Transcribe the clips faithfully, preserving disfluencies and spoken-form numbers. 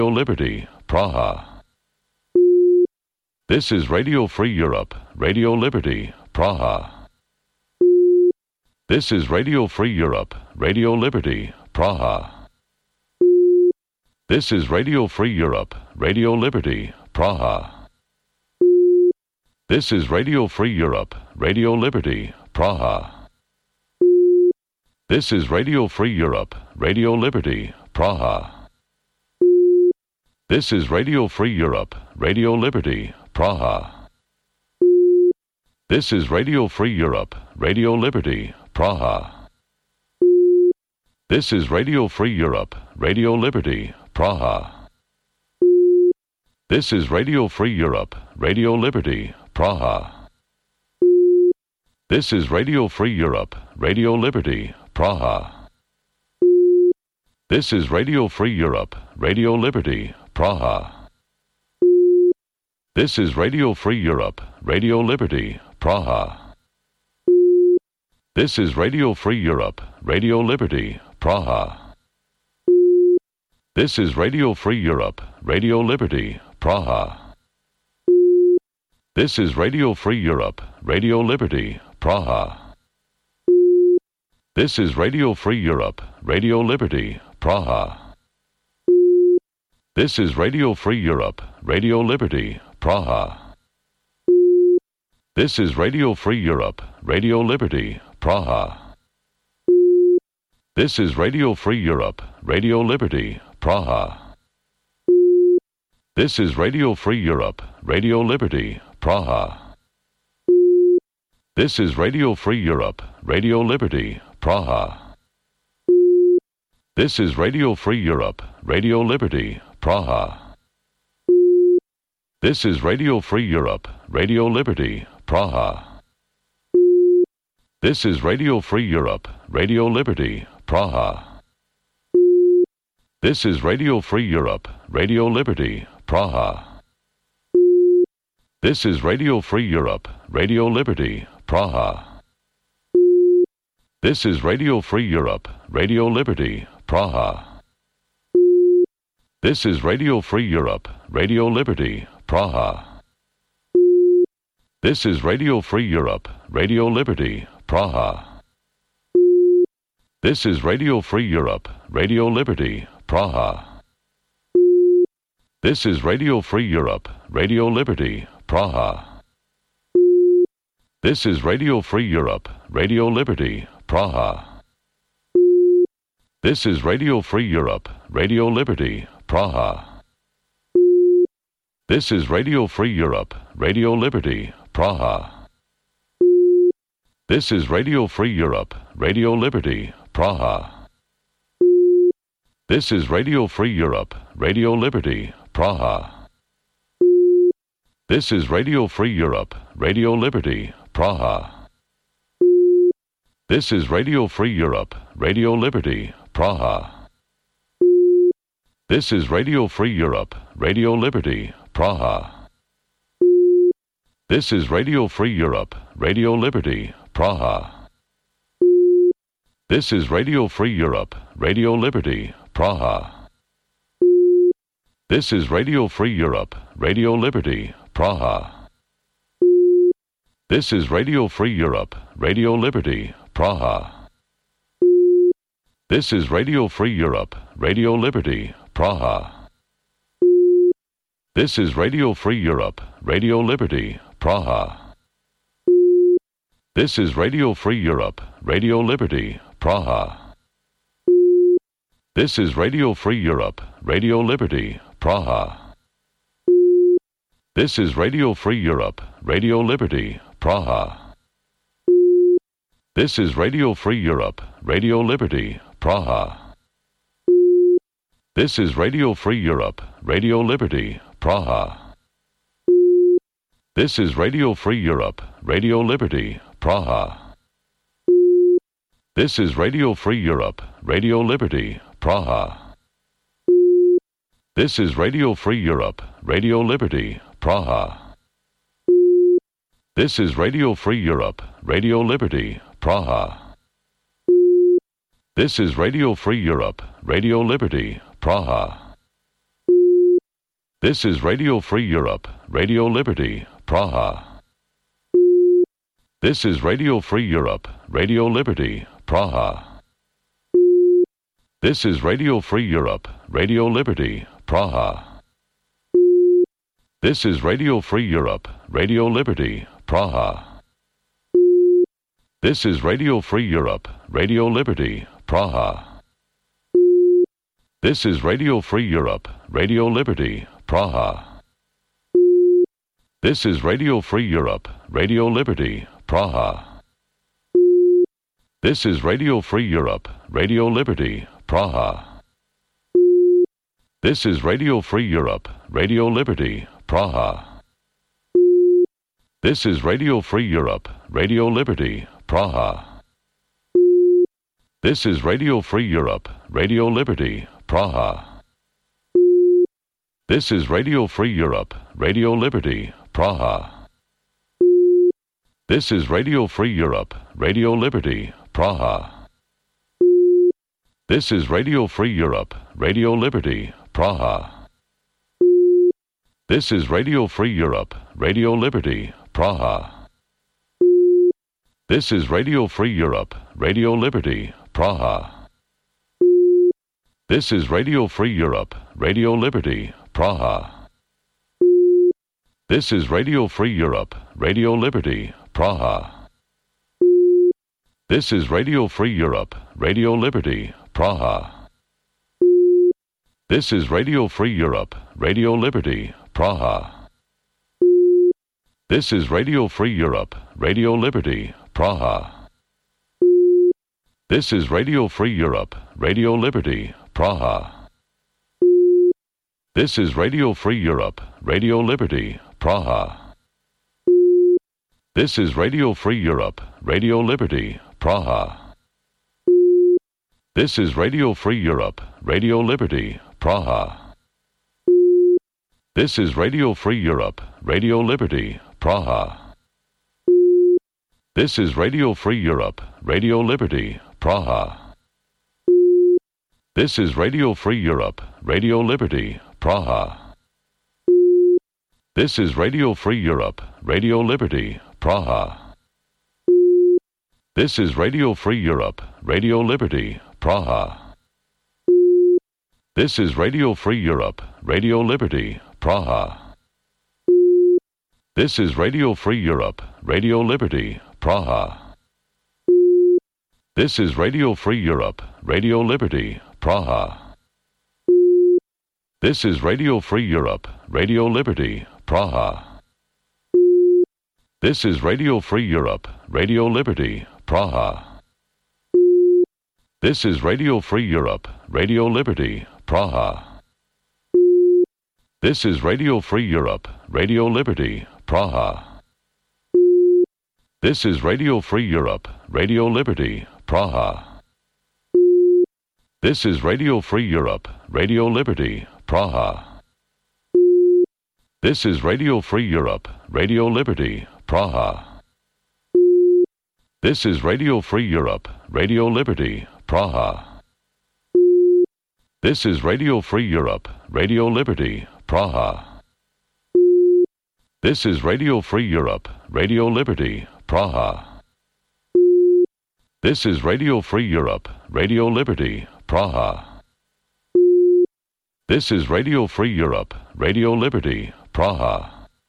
Liberty, Praha. This is Radio Free Europe, Radio Liberty, Praha. This is Radio Free Europe, Radio Liberty, Praha. This is Radio Free Europe, Radio Liberty, Praha. This is Radio Free Europe, Radio Liberty, Praha. This is Radio Free Europe, Radio Liberty, Praha. This is Radio Free Europe, Radio Liberty, Praha. This is Radio Free Europe, Radio Liberty, Praha. This is Radio Free Europe, Radio Liberty, Praha. This is Radio Free Europe, Radio Liberty, Praha. This is Radio Free Europe, Radio Liberty, Praha. This is Radio Free Europe, Radio Liberty, Praha. This is Radio Free Europe, Radio Liberty, Praha. This is Radio Free Europe, Radio Liberty, Praha. This is Radio Free Europe, Radio Liberty, Praha. This is Radio Free Europe, Radio Liberty, Praha. This is Radio Free Europe, Radio Liberty, Praha. This is Radio Free Europe, Radio Liberty, Praha. This is Radio Free Europe, Radio Liberty, Praha. This is Radio Free Europe, Radio Liberty, Praha. This is Radio Free Europe, Radio Liberty, Praha. This is Radio Free Europe, Radio Liberty, Praha. This is Radio Free Europe, Radio Liberty, Praha. This is Radio Free Europe, Radio Liberty, Praha. This is Radio Free Europe, Radio Liberty, Praha. This is Radio Free Europe, Radio Liberty, Praha. This is Radio Free Europe, Radio Liberty, Praha. This is Radio Free Europe, Radio Liberty, Praha. This is Radio Free Europe, Radio Liberty, Praha. This is Radio Free Europe, Radio Liberty, Praha. This is Radio Free Europe, Radio Liberty, Praha. This is Radio Free Europe, Radio Liberty, Praha. This is Radio Free Europe, Radio Liberty, Praha. This is Radio Free Europe, Radio Liberty, Praha. This is Radio Free Europe, Radio Liberty, Praha. This is Radio Free Europe, Radio Liberty, Praha. This is Radio Free Europe, Radio Liberty, Praha. This is Radio Free Europe, Radio Liberty, Praha. This is Radio Free Europe, Radio Liberty, Praha. This is Radio Free Europe, Radio Liberty, Praha. This is Radio Free Europe, Radio Liberty, Praha. This is Radio Free Europe, Radio Liberty, Praha. This is Radio Free Europe, Radio Liberty, Praha. This is Radio Free Europe, Radio Liberty, Praha. This is Radio Free Europe, Radio Liberty, Praha. This is Radio Free Europe, Radio Liberty, Praha. This is Radio Free Europe, Radio Liberty, Praha. This is Radio Free Europe, Radio Liberty, Praha. This is Radio Free Europe, Radio Liberty, Praha. This is Radio Free Europe, Radio Liberty, Praha. This is Radio Free Europe, Radio Liberty, Praha. This is Radio Free Europe, Radio Liberty, Praha. This is Radio Free Europe, Radio Liberty, Praha. This is Radio Free Europe, Radio Liberty, Praha. This is Radio Free Europe, Radio Liberty, Praha. This is Radio Free Europe, Radio Liberty, Praha. This is Radio Free Europe, Radio Liberty, Praha. This is Radio Free Europe, Radio Liberty, Praha. This is Radio Free Europe, Radio Liberty, Praha. This is Radio Free Europe, Radio Liberty, Praha. This is Radio Free Europe, Radio Liberty, Praha. This is Radio Free Europe, Radio Liberty, Praha. This is Radio Free Europe, Radio Liberty, Praha. This is Radio Free Europe, Radio Liberty, Praha. This is Radio Free Europe, Radio Liberty, Praha. This is Radio Free Europe, Radio Liberty, Praha. This is Radio Free Europe, Radio Liberty, Praha. This is Radio Free Europe, Radio Liberty, Praha. This is Radio Free Europe, Radio Liberty, Praha. This is Radio Free Europe, Radio Liberty, Praha. This is Radio Free Europe, Radio Liberty, Praha. This is Radio Free Europe, Radio Liberty, Praha. This is Radio Free Europe, Radio Liberty, Praha. This is Radio Free Europe, Radio Liberty, Praha. This is Radio Free Europe, Radio Liberty, Praha. This is Radio Free Europe, Radio Liberty, Praha. This is Radio Free Europe, Radio Liberty, Praha. This is Radio Free Europe, Radio Liberty, Praha. This is Radio Free Europe, Radio Liberty, Praha. This is Radio Free Europe, Radio Liberty, Praha. This is Radio Free Europe, Radio Liberty, Praha. This is Radio Free Europe, Radio Liberty, Praha. This is Radio Free Europe, Radio Liberty, Praha. This is Radio Free Europe, Radio Liberty, Praha. This is Radio Free Europe, Radio Liberty, Praha. This is Radio Free Europe, Radio Liberty, Praha. This is Radio Free Europe, Radio Liberty, Praha. This is Radio Free Europe, Radio Liberty, Praha. This is Radio Free Europe, Radio Liberty, Praha. This is Radio Free Europe, Radio Liberty, Praha. This is Radio Free Europe, Radio Liberty, Praha. This is Radio Free Europe, Radio Liberty, Praha. This is Radio Free Europe, Radio Liberty, Praha. This is Radio Free Europe, Radio Liberty, Praha. This is Radio Free Europe, Radio Liberty, Praha. This is Radio Free Europe, Radio Liberty, Praha. This is Radio Free Europe, Radio Liberty, Praha. This is Radio Free Europe, Radio Liberty, Praha. This is Radio Free Europe, Radio Liberty, Praha. This is Radio Free Europe, Radio Liberty, Praha. This is Radio Free Europe, Radio Liberty, Praha.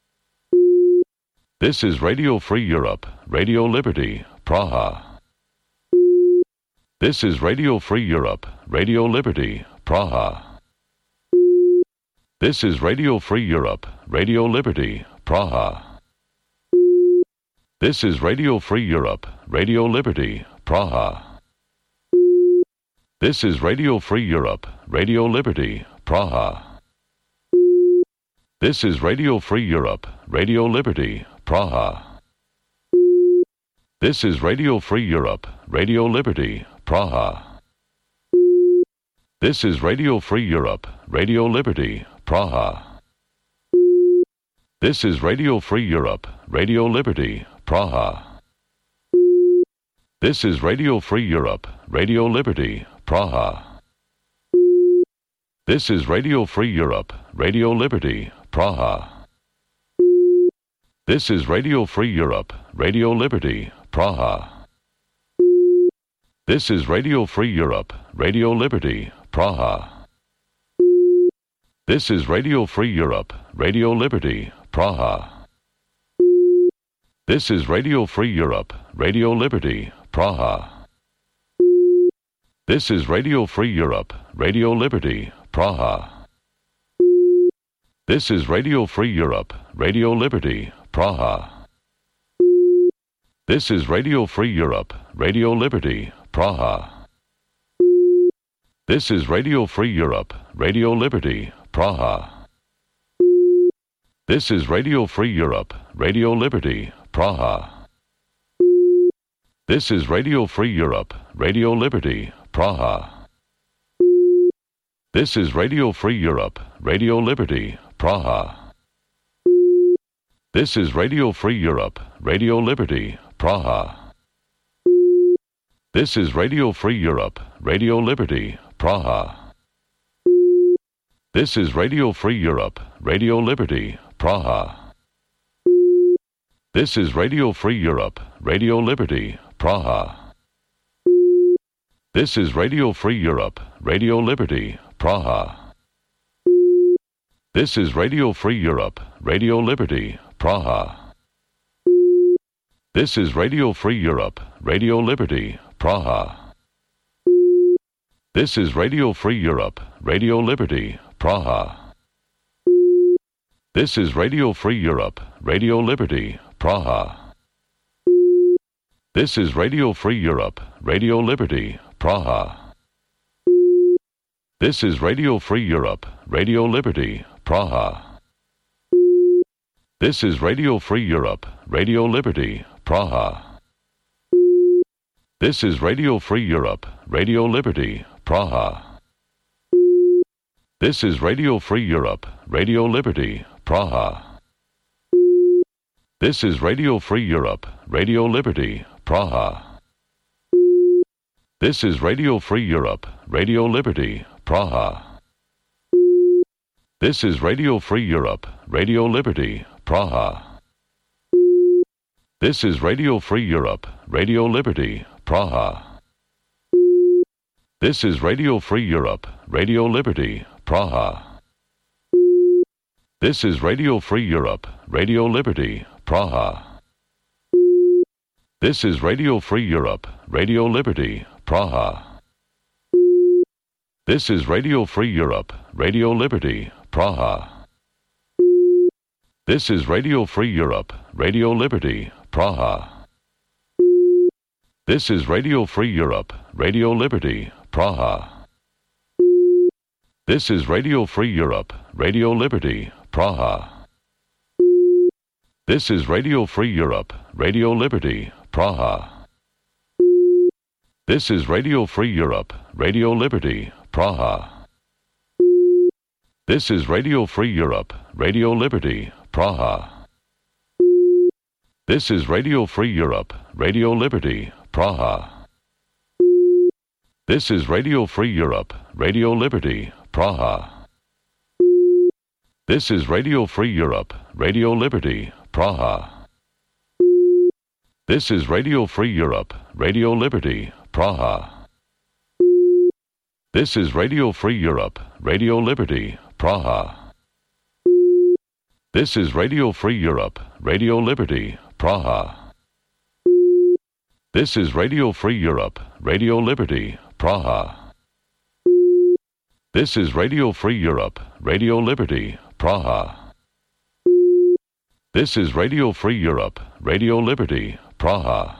This is Radio Free Europe, Radio Liberty, Praha. This is Radio Free Europe, Radio Liberty, Praha. This is Radio Free Europe, Radio Liberty, Praha. This is Radio Free Europe, Radio Liberty, Praha. This is Radio Free Europe, Radio Liberty, Praha. This is Radio Free Europe, Radio Liberty, Praha. This is Radio Free Europe, Radio Liberty, Praha. This is Radio Free Europe, Radio Liberty, Praha. This is Radio Free Europe, Radio Liberty, Praha. This is Radio Free Europe, Radio Liberty, Praha. This is Radio Free Europe, Radio Liberty, Praha. This is Radio Free Europe, Radio Liberty, Praha. This is Radio Free Europe, Radio Liberty, Praha. This is Radio Free Europe, Radio Liberty, Praha. This is Radio Free Europe, Radio Liberty, Praha. This is Radio Free Europe, Radio Liberty, Praha. This is Radio Free Europe, Radio Liberty, Praha. This is Radio Free Europe, Radio Liberty, Praha. This is Radio Free Europe, Radio Liberty, Praha. This is Radio Free Europe, Radio Liberty, Praha. This is Radio Free Europe, Radio Liberty, Praha. This is Radio Free Europe, Radio Liberty, Praha. This is Radio Free Europe, Radio Liberty, Praha. This is Radio Free Europe, Radio Liberty, Praha. This is Radio Free Europe, Radio Liberty, Praha. This is Radio Free Europe, Radio Liberty, Praha. This is Radio Free Europe, Radio Liberty, Praha. This is Radio Free Europe, Radio Liberty, Praha. This is Radio Free Europe, Radio Liberty, Praha. This is Radio Free Europe, Radio Liberty, Praha. This is Radio Free Europe, Radio Liberty, Praha. This is Radio Free Europe, Radio Liberty, Praha. This is Radio Free Europe, Radio Liberty, Praha. This is Radio Free Europe, Radio Liberty, Praha. This is Radio Free Europe, Radio Liberty, Praha. This is Radio Free Europe, Radio Liberty, Praha. This is Radio Free Europe, Radio Liberty, Praha. This is Radio Free Europe, Radio Liberty, Praha. This is Radio Free Europe, Radio Liberty, Praha. This is Radio Free Europe, Radio Liberty, Praha. This is Radio Free Europe, Radio Liberty, Praha. This is Radio Free Europe, Radio Liberty, Praha. This is Radio Free Europe, Radio Liberty, Praha. This is Radio Free Europe, Radio Liberty, Praha. This is Radio Free Europe, Radio Liberty, Praha. This is Radio Free Europe, Radio Liberty, Praha. This is Radio Free Europe, Radio Liberty, Praha. This is Radio Free Europe, Radio Liberty, Praha. This is Radio Free Europe, Radio Liberty, Praha. This is Radio Free Europe, Radio Liberty, Praha. This is Radio Free Europe, Radio Liberty, Praha. This is Radio Free Europe, Radio Liberty, Praha. This is Radio Free Europe, Radio Liberty, Praha. This is Radio Free Europe, Radio Liberty, Praha. This is Radio Free Europe, Radio Liberty, Praha. This is Radio Free Europe, Radio Liberty, Praha. This is Radio Free Europe, Radio Liberty, Praha. This is Radio Free Europe, Radio Liberty, Praha. This is Radio Free Europe, Radio Liberty, Praha.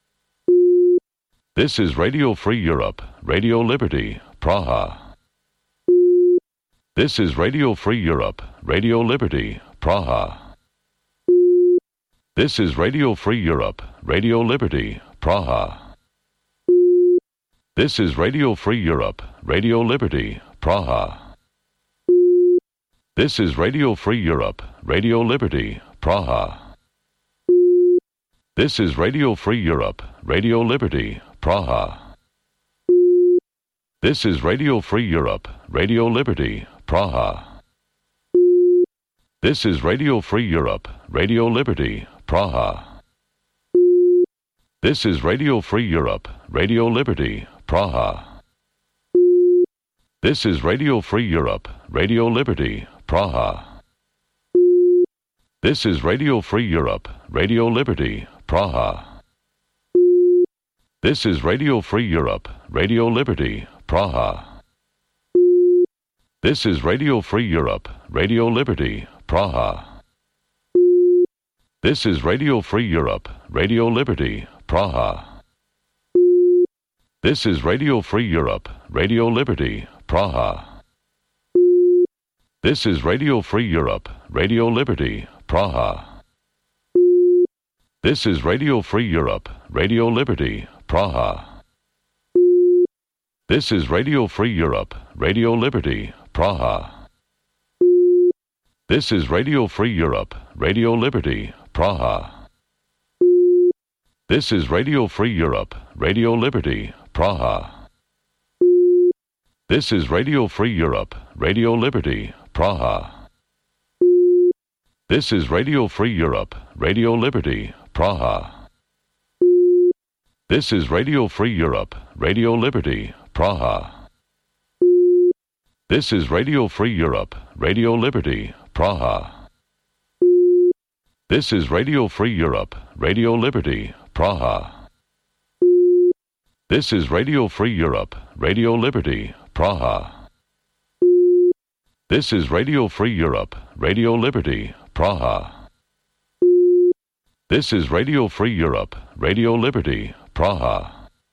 This is Radio Free Europe, Radio Liberty, Praha. This is Radio Free Europe, Radio Liberty, Praha. This is Radio Free Europe, Radio Liberty, Praha. This is Radio Free Europe, Radio Liberty, Praha. This is Radio Free Europe, Radio Liberty, Praha. This is Radio Free Europe, Radio Liberty, Praha. This is Radio Free Europe, Radio Liberty, Praha. This is Radio Free Europe, Radio Liberty, Praha. This is Radio Free Europe, Radio Liberty, Praha. This is Radio Free Europe, Radio Liberty, Praha. This is Radio Free Europe, Radio Liberty, Praha. This is Radio Free Europe, Radio Liberty, Praha. This is Radio Free Europe, Radio Liberty, Praha. This is Radio Free Europe, Radio Liberty, Praha. This is Radio Free Europe, Radio Liberty, Praha. This is Radio Free Europe, Radio Liberty, Praha. This is Radio Free Europe, Radio Liberty, Praha. This is Radio Free Europe, Radio Liberty, Praha. This is Radio Free Europe, Radio Liberty, Praha. This is Radio Free Europe, Radio Liberty, Praha. This is Radio Free Europe, Radio Liberty, Praha. This is Radio Free Europe, Radio Liberty, Praha. This is Radio Free Europe, Radio Liberty, Praha. This is Radio Free Europe, Radio Liberty, Praha. This is Radio Free Europe, Radio Liberty, Praha. This is Radio Free Europe, Radio Liberty, Praha. This is Radio Free Europe, Radio Liberty, Praha. This is Radio Free Europe, Radio Liberty, Praha.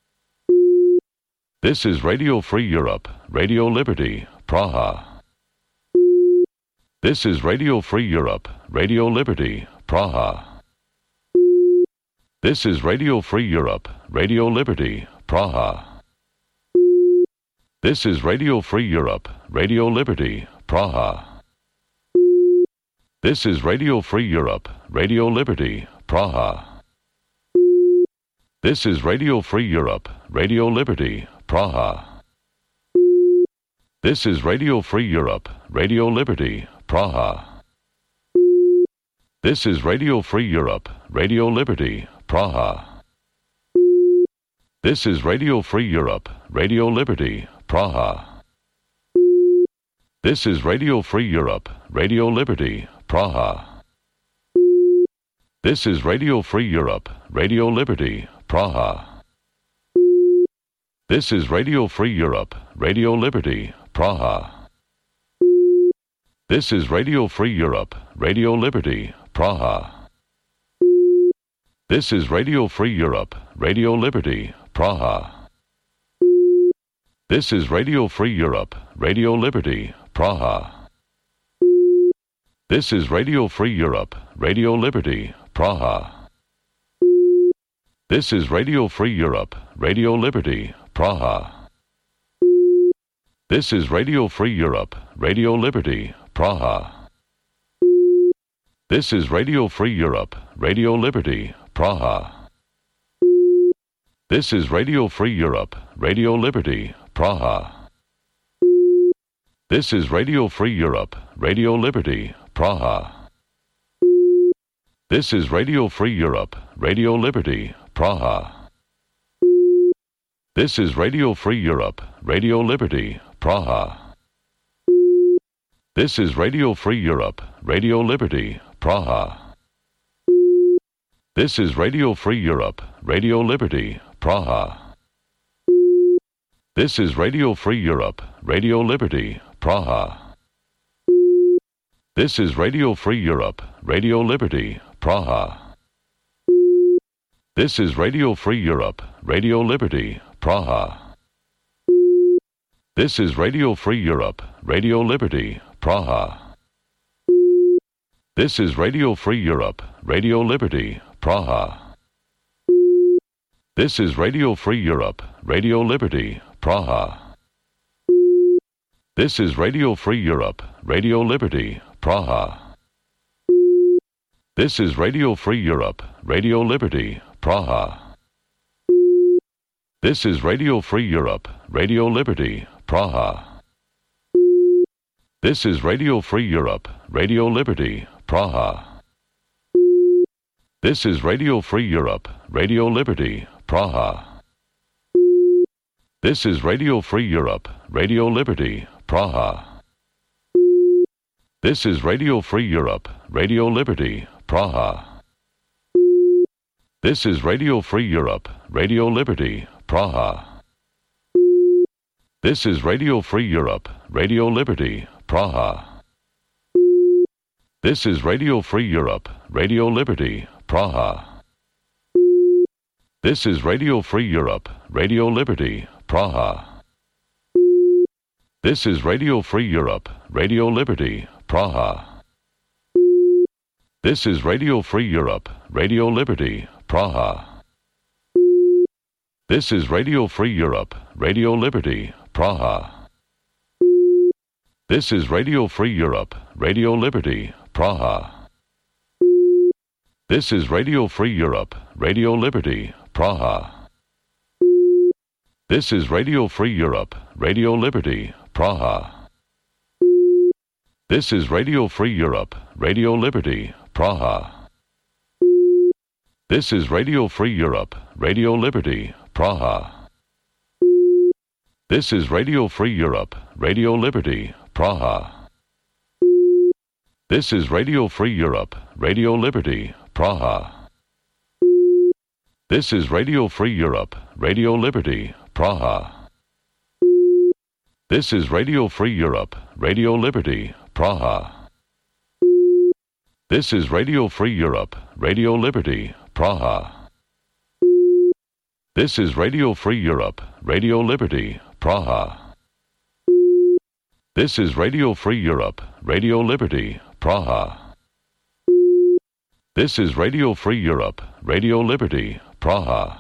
This is Radio Free Europe, Radio Liberty, Praha. This is Radio Free Europe, Radio Liberty, Praha. This is Radio Free Europe, Radio Liberty, Praha. This is Radio Free Europe, Radio Liberty, Praha. This is Radio Free Europe, Radio Liberty, Praha. This is Radio Free Europe, Radio Liberty, Praha. This is Radio Free Europe, Radio Liberty, Praha. This is Radio Free Europe, Radio Liberty, Praha. This is Radio Free Europe, Radio Liberty, Praha. This is Radio Free Europe, Radio Liberty, Praha. This is Radio Free Europe, Radio Liberty, Praha. This is Radio Free Europe, Radio Liberty, Praha. This is Radio Free Europe, Radio Liberty, Praha. This is Radio Free Europe, Radio Liberty, Praha. This is Radio Free Europe, Radio Liberty, Praha. This is Radio Free Europe, Radio Liberty, Praha. This is Radio Free Europe, Radio Liberty, Praha. This is Radio Free Europe, Radio Liberty, Praha. This is Radio Free Europe, Radio Liberty, Praha. This is Radio Free Europe, Radio Liberty, Praha. This is Radio Free Europe, Radio Liberty, Praha. This is Radio Free Europe, Radio Liberty, Praha. This is Radio Free Europe, Radio Liberty, Praha. This is Radio Free Europe, Radio Liberty, Praha. This is Radio Free Europe, Radio Liberty, Praha. This is Radio Free Europe, Radio Liberty, Praha. This is Radio Free Europe, Radio Liberty, Praha. This is Radio Free Europe, Radio Liberty, Praha. This is Radio Free Europe, Radio Liberty, Praha. This is Radio Free Europe, Radio Liberty, Praha. This is Radio Free Europe, Radio Liberty, Praha. This is Radio Free Europe, Radio Liberty, Praha. This is Radio Free Europe, Radio Liberty, Praha. This is Radio Free Europe, Radio Liberty, Praha. This is Radio Free Europe, Radio Liberty, Praha. This is Radio Free Europe, Radio Liberty, Praha. This is Radio Free Europe, Radio Liberty, Praha. This is Radio Free Europe, Radio Liberty, Praha. This is Radio Free Europe, Radio Liberty, Praha. This is Radio Free Europe, Radio Liberty, Praha. This is Radio Free Europe, Radio Liberty, Praha. This is Radio Free Europe, Radio Liberty, Praha. This is Radio Free Europe, Radio Liberty, Praha. This is Radio Free Europe, Radio Liberty, Praha. This is Radio Free Europe, Radio Liberty, Praha. This is Radio Free Europe, Radio Liberty, Praha. This is Radio Free Europe, Radio Liberty, Praha. This is Radio Free Europe, Radio Liberty, Praha. This is Radio Free Europe, Radio Liberty, Praha. This is Radio Free Europe, Radio Liberty, Praha. This is Radio Free Europe, Radio Liberty, Praha. This is Radio Free Europe, Radio Liberty, Praha. This is Radio Free Europe, Radio Liberty, Praha. This is Radio Free Europe, Radio Liberty, Praha. This is Radio Free Europe, Radio Liberty, Praha. This is Radio Free Europe, Radio Liberty, Praha. This is Radio Free Europe, Radio Liberty, Praha. This is Radio Free Europe, Radio Liberty, Praha.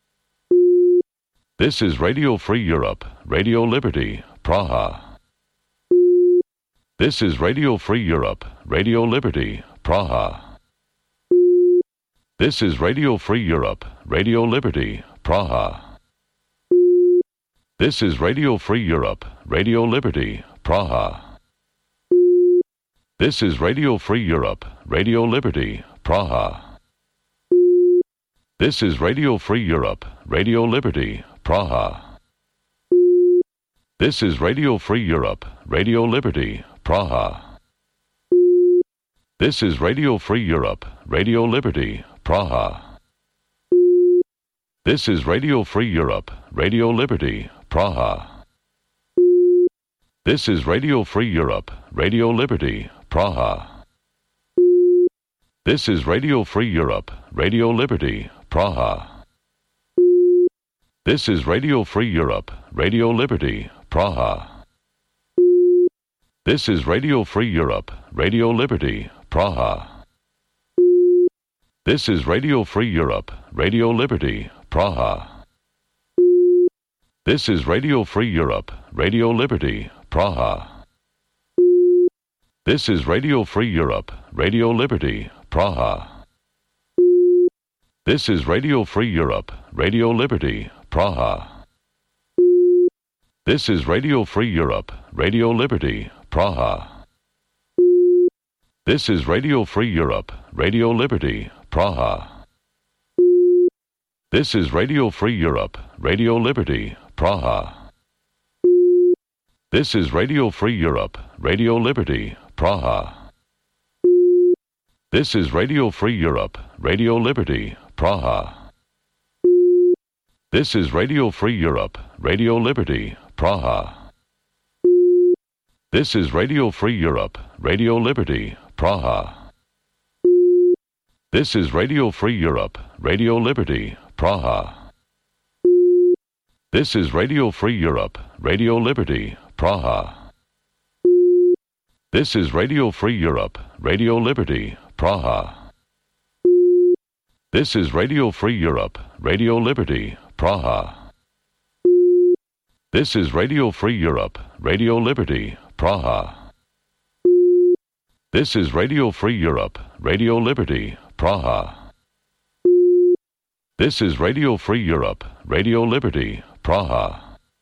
This is Radio Free Europe, Radio Liberty, Praha. This is Radio Free Europe, Radio Liberty, Praha. This is Radio Free Europe, Radio Liberty, Praha. This is Radio Free Europe, Radio Liberty, Praha. This is Radio Free Europe, Radio Liberty, Praha. This is Radio Free Europe, Radio Liberty, Praha. This is Radio Free Europe, Radio Liberty, Praha. This is Radio Free Europe, Radio Liberty, Praha. This is Radio Free Europe, Radio Liberty, Praha. This is Radio Free Europe, Radio Liberty, Praha. This is Radio Free Europe, Radio Liberty, Praha. This is Radio Free Europe, Radio Liberty, Praha. This is Radio Free Europe, Radio Liberty, Praha. This is Radio Free Europe, Radio Liberty, Praha. This is Radio Free Europe, Radio Liberty, Praha. This is Radio Free Europe, Radio Liberty, Praha. This is Radio Free Europe, Radio Liberty, Praha. This is Radio Free Europe, Radio Liberty, Praha. This is Radio Free Europe, Radio Liberty, Praha. This is Radio Free Europe, Radio Liberty, Praha. This is Radio Free Europe, Radio Liberty, Praha. This is Radio Free Europe, Radio Liberty, Praha. This is Radio Free Europe, Radio Liberty, Praha. This is Radio Free Europe, Radio Liberty, Praha. This is Radio Free Europe, Radio Liberty, Praha. This is Radio Free Europe, Radio Liberty, Praha. This is Radio Free Europe, Radio Liberty, Praha. This is Radio Free Europe, Radio Liberty, Praha. This is Radio Free Europe, Radio Liberty, Praha. This is Radio Free Europe, Radio Liberty, Praha. This is Radio Free Europe, Radio Liberty, Praha.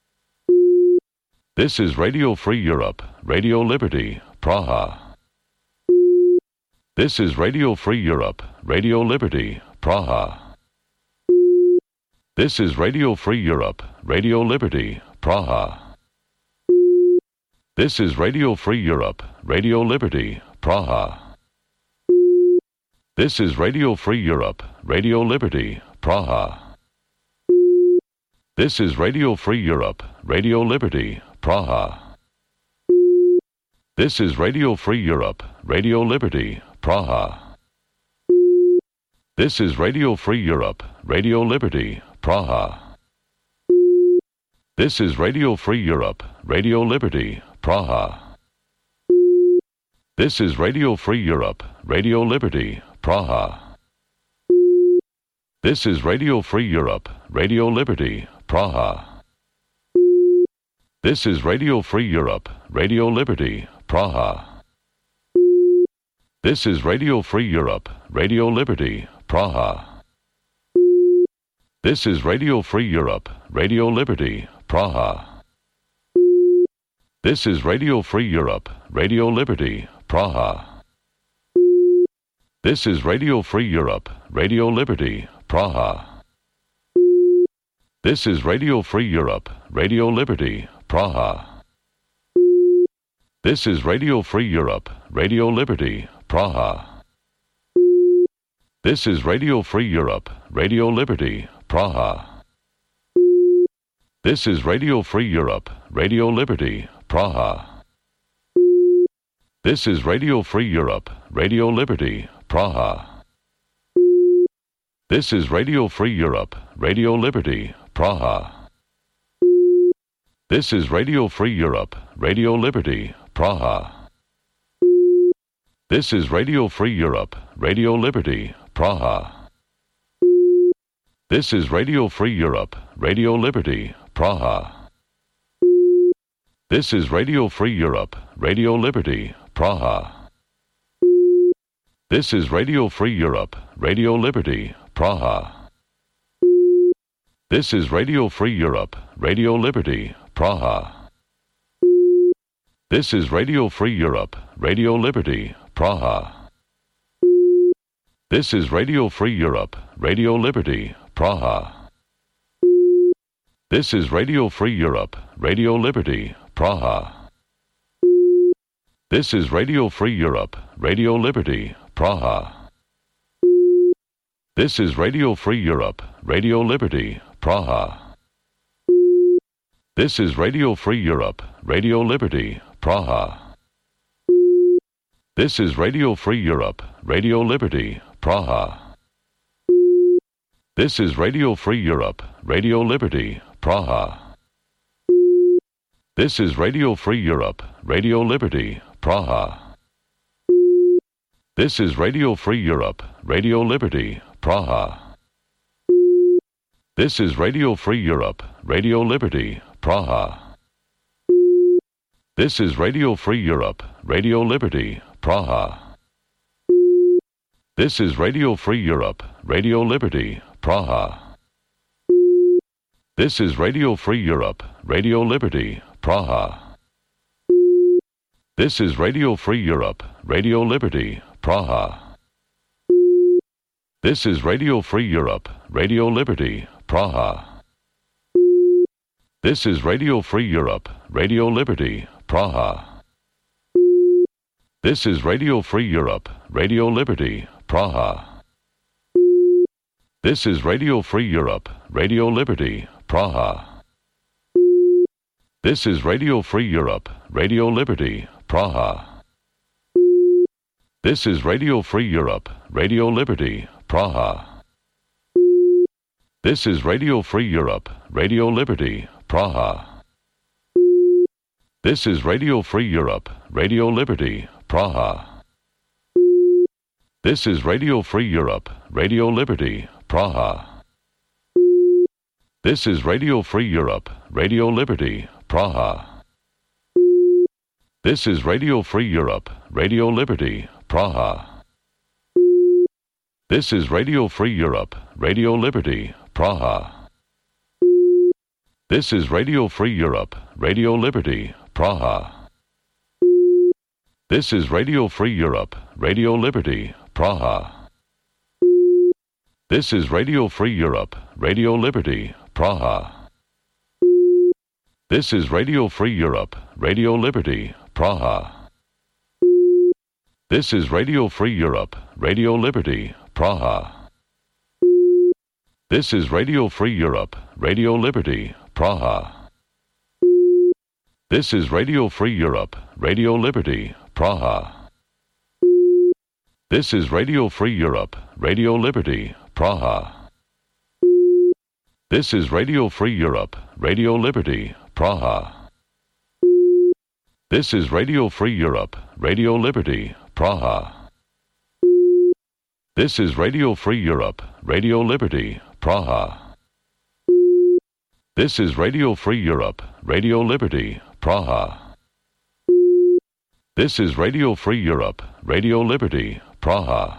This is Radio Free Europe, Radio Liberty, Praha. This is Radio Free Europe, Radio Liberty, Praha. This is Radio Free Europe, Radio Liberty, Praha. This is Radio Free Europe, Radio Liberty, Praha. This is Radio Free Europe, Radio Liberty, Praha. This is Radio Free Europe, Radio Liberty, Praha. This is Radio Free Europe, Radio Liberty, Praha. This is Radio Free Europe, Radio Liberty, Praha. This is Radio Free Europe, Radio Liberty, Praha. This is Radio Free Europe, Radio Liberty, Praha. This is Radio Free Europe, Radio Liberty, Praha. This is Radio Free Europe, Radio Liberty, Praha. This is Radio Free Europe, Radio Liberty, Praha. This is Radio Free Europe, Radio Liberty, Praha. This is Radio Free Europe, Radio Liberty, Praha. This is Radio Free Europe, Radio Liberty, Praha. This is Radio Free Europe, Radio Liberty, Praha. This is Radio Free Europe, Radio Liberty, Praha. This is Radio Free Europe, Radio Liberty, Praha. This is Radio Free Europe, Radio Liberty, Praha. This is Radio Free Europe, Radio Liberty, Praha. This is Radio Free Europe, Radio Liberty, Praha. This is Radio Free Europe, Radio Liberty, Praha. This is Radio Free Europe, Radio Liberty, Praha. This is Radio Free Europe, Radio Liberty, Praha. This is Radio Free Europe, Radio Liberty, Praha. This is Radio Free Europe, Radio Liberty, Praha. This is Radio Free Europe, Radio Liberty, Praha. This is Radio Free Europe, Radio Liberty, Praha. This is Radio Free Europe, Radio Liberty, Praha. This is Radio Free Europe, Radio Liberty, Praha. This is Radio Free Europe, Radio Liberty, Praha. This is Radio Free Europe, Radio Liberty, Praha. This is Radio Free Europe, Radio Liberty, Praha. This is Radio Free Europe, Radio Liberty, Praha. This is Radio Free Europe, Radio Liberty, Praha. This is Radio Free Europe, Radio Liberty, Praha. This is Radio Free Europe, Radio Liberty, Praha. This is Radio Free Europe, Radio Liberty, Praha. This is Radio Free Europe, Radio Liberty, Praha. This is Radio Free Europe, Radio Liberty, Praha. This is Radio Free Europe, Radio Liberty, Praha. This is Radio Free Europe, Radio Liberty, Praha. This is Radio Free Europe, Radio Liberty, Praha. This is Radio Free Europe, Radio Liberty, Praha. This is Radio Free Europe, Radio Liberty, Praha. This is Radio Free Europe, Radio Liberty, Praha. This is Radio Free Europe, Radio Liberty, Praha. This is Radio Free Europe, Radio Liberty, Praha. This is Radio Free Europe, Radio Liberty, Praha. This is Radio Free Europe, Radio Liberty, Praha. This is Radio Free Europe, Radio Liberty, Praha. This is Radio Free Europe, Radio Liberty, Praha. This is Radio Free Europe, Radio Liberty, Praha. This is Radio Free Europe, Radio Liberty, Praha. This is Radio Free Europe, Radio Liberty, Praha. This is Radio Free Europe, Radio Liberty, Praha. This is Radio Free Europe, Radio Liberty, Praha. This is Radio Free Europe, Radio Liberty, Praha. This is Radio Free Europe, Radio Liberty, Praha. This is Radio Free Europe, Radio Liberty, Praha. This is Radio Free Europe, Radio Liberty, Praha. This is Radio Free Europe, Radio Liberty, Praha. This is Radio Free Europe, Radio Liberty, Praha. This is Radio Free Europe, Radio Liberty, Praha. This is Radio Free Europe, Radio Liberty, Praha. This is Radio Free Europe, Radio Liberty, Praha. This is Radio Free Europe, Radio Liberty, Praha.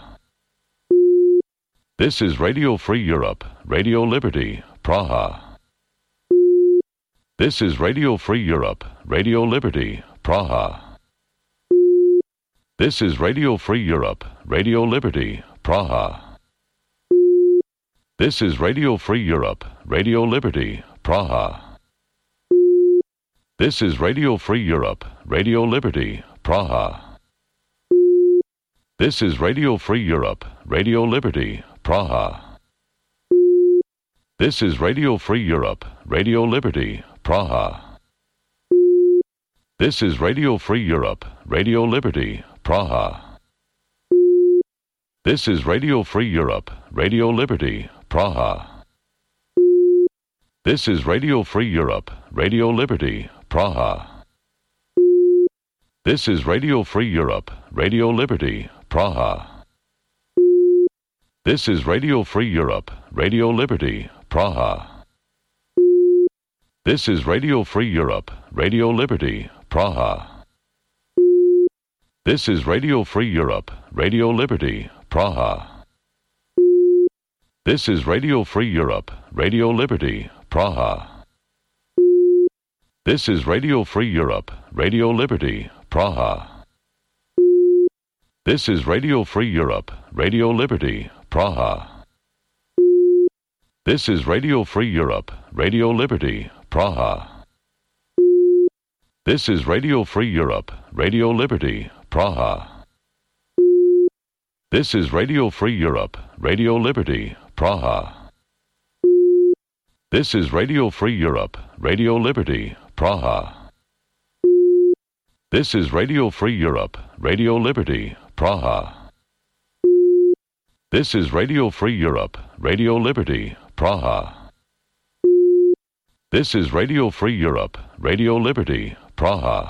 This is Radio Free Europe, Radio Liberty, Praha. This is Radio Free Europe, Radio Liberty, Praha. This is Radio Free Europe, Radio Liberty, Praha. This is Radio Free Europe, Radio Liberty, Praha. This is Radio Free Europe, Radio Liberty, Praha. This is Radio Free Europe, Radio Liberty, Praha. This is Radio Free Europe, Radio Liberty, Praha. This is Radio Free Europe, Radio Liberty, Praha. This is Radio Free Europe, Radio Liberty, Praha. This is Radio Free Europe, Radio Liberty, Praha. This is Radio Free Europe, Radio Liberty, Praha. This is Radio Free Europe, Radio Liberty, Praha. This is Radio Free Europe, Radio Liberty, Praha. This is Radio Free Europe, Radio Liberty, Praha. This is Radio Free Europe, Radio Liberty, Praha. This is Radio Free Europe, Radio Liberty, Praha. This is Radio Free Europe, Radio Liberty, Praha. This is Radio Free Europe, Radio Liberty, Praha. This is Radio Free Europe, Radio Liberty, Praha. This is Radio Free Europe, Radio Liberty, Praha. This is Radio Free Europe, Radio Liberty, Praha. This is Radio Free Europe, Radio Liberty, Praha. This is Radio Free Europe, Radio Liberty, Praha. This is Radio Free Europe, Radio Liberty, Praha.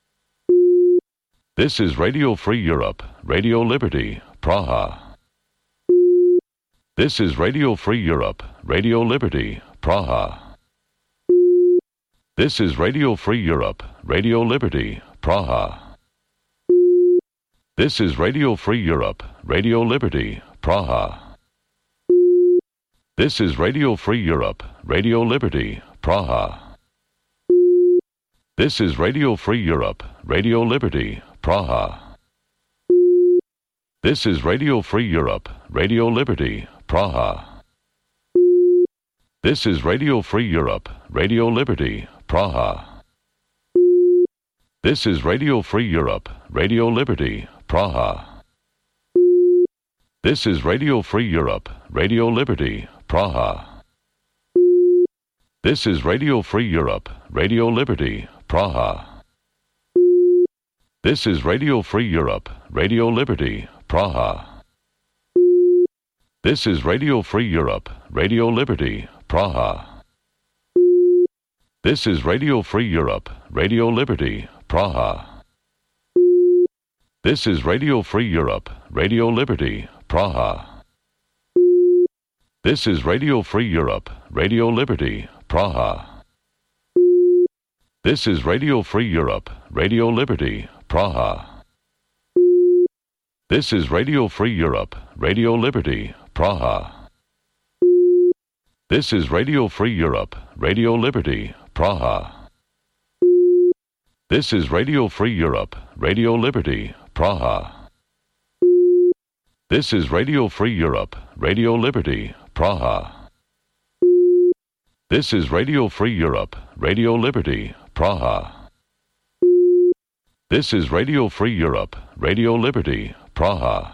This is Radio Free Europe, Radio Liberty, Praha. This is Radio Free Europe, Radio Liberty, Praha. This is Radio Free Europe, Radio Liberty, Praha. This is Radio Free Europe, Radio Liberty, Praha. This is Radio Free Europe, Radio Liberty, Praha. This is Radio Free Europe, Radio Liberty, Praha. This is Radio Free Europe, Radio Liberty, Praha. This is Radio Free Europe, Radio Liberty, Praha. This is Radio Free Europe, Radio Liberty, Praha. This is Radio Free Europe, Radio Liberty, Praha. This is Radio Free Europe, Radio Liberty, Praha. This is Radio Free Europe, Radio Liberty, Praha. This is Radio Free Europe, Radio Liberty, Praha. This is Radio Free Europe, Radio Liberty, Praha. This is Radio Free Europe, Radio Liberty, Praha. This is Radio Free Europe, Radio Liberty, Praha. This is Radio Free Europe, Radio Liberty, Praha. This is Radio Free Europe, Radio Liberty, Praha. This is Radio Free Europe, Radio Liberty, Praha. This is Radio Free Europe, Radio Liberty, Praha. This is Radio Free Europe, Radio Liberty, Praha. This is Radio Free Europe, Radio Liberty, Praha. This is Radio Free Europe, Radio Liberty, Praha.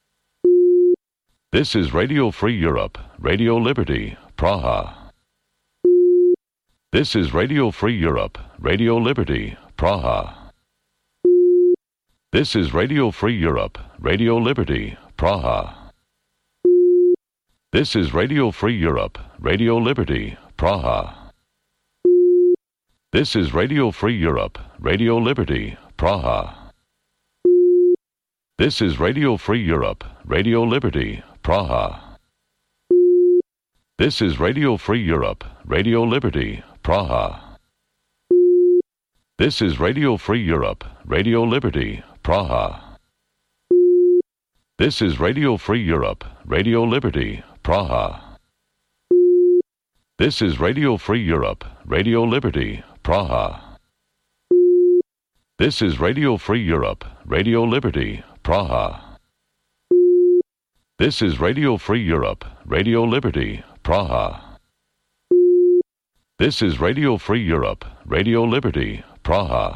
This is Radio Free Europe, Radio Liberty, Praha. This is Radio Free Europe, Radio Liberty, Praha. This is Radio Free Europe, Radio Liberty, Praha. This is Radio Free Europe, Radio Liberty, Praha. This is Radio Free Europe, Radio Liberty, Praha. This is Radio Free Europe, Radio Liberty, Praha. This is Radio Free Europe, Radio Liberty, Praha. This is Radio Free Europe, Radio Liberty, Praha. This is Radio Free Europe, Radio Liberty, Praha. This is Radio Free Europe, Radio Liberty, Praha. This is Radio Free Europe, Radio Liberty, Praha. This is Radio Free Europe, Radio Liberty, Praha. This is Radio Free Europe, Radio Liberty, Praha.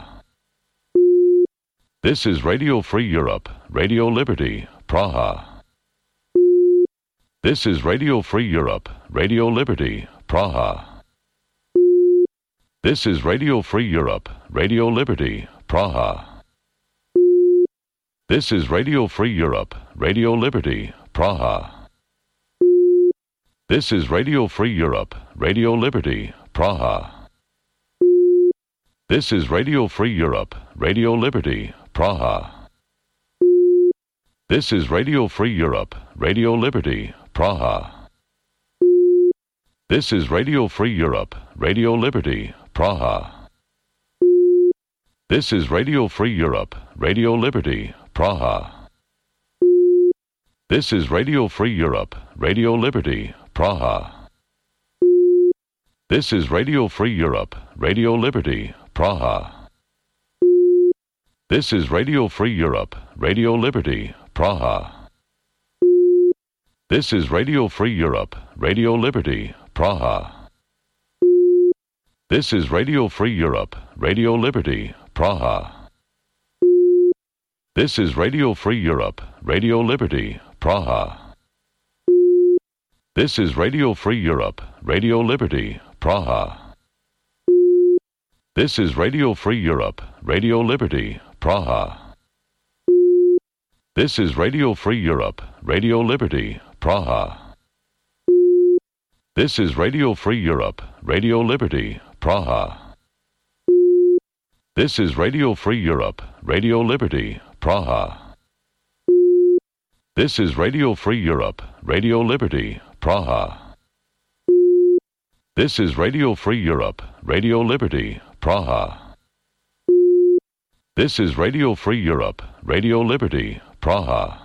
This is Radio Free Europe, Radio Liberty, Praha. This is Radio Free Europe, Radio Liberty, Praha. This is Radio Free Europe, Radio Liberty, Praha. This is Radio Free Europe, Radio Liberty, Praha. This is Radio Free Europe, Radio Liberty, Praha. This is Radio Free Europe, Radio Liberty, Praha. This is Radio Free Europe, Radio Liberty, Praha. This is Radio Free Europe, Radio Liberty, Praha. This is Radio Free Europe, Radio Liberty, Praha. This is Radio Free Europe, Radio Liberty, Praha. This is Radio Free Europe, Radio Liberty, Praha. This is Radio Free Europe, Radio Liberty, Praha. This is Radio Free Europe, Radio Liberty, Praha. This is Radio Free Europe, Radio Liberty, Praha. This is Radio Free Europe, Radio Liberty, Praha. This is Radio Free Europe, Radio Liberty, Praha. This is Radio Free Europe, Radio Liberty, Praha. This is Radio Free Europe, Radio Liberty, Praha. This is Radio Free Europe, Radio Liberty, Praha. This is Radio Free Europe, Radio Liberty, Praha. This is Radio Free Europe, Radio Liberty, Praha. This is Radio Free Europe, Radio Liberty, Praha. This is Radio Free Europe, Radio Liberty, Praha.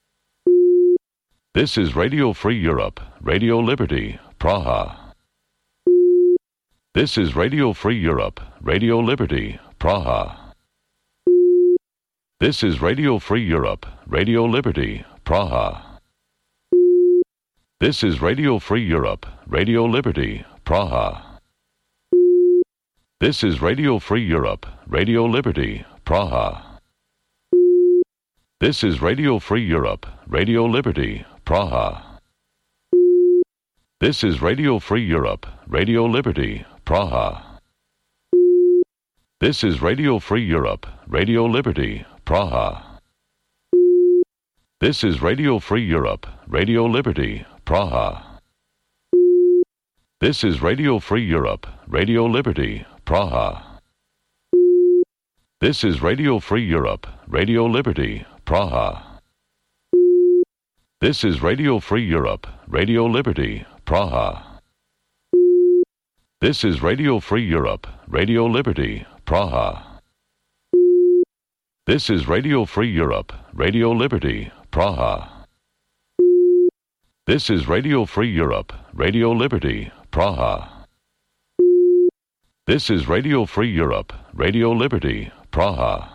This is Radio Free Europe, Radio Liberty, Praha. This is Radio Free Europe, Radio Liberty, Praha. This is Radio Free Europe, Radio Liberty, Praha. This is Radio Free Europe, Radio Liberty, Praha. This is Radio Free Europe, Radio Liberty, Praha. This is Radio Free Europe, Radio Liberty, Praha. This is Radio Free Europe, Radio Liberty, Praha. This is Radio Free Europe, Radio Liberty, Praha. This is Radio Free Europe, Radio Liberty, Praha. This is Radio Free Europe, Radio Liberty, Praha. This is Radio Free Europe, Radio Liberty, Praha. This is Radio Free Europe, Radio Liberty, Praha. This is Radio Free Europe, Radio Liberty, Praha. This is Radio Free Europe, Radio Liberty, Praha. This is Radio Free Europe, Radio Liberty, Praha. This is Radio Free Europe, Radio Liberty, Praha.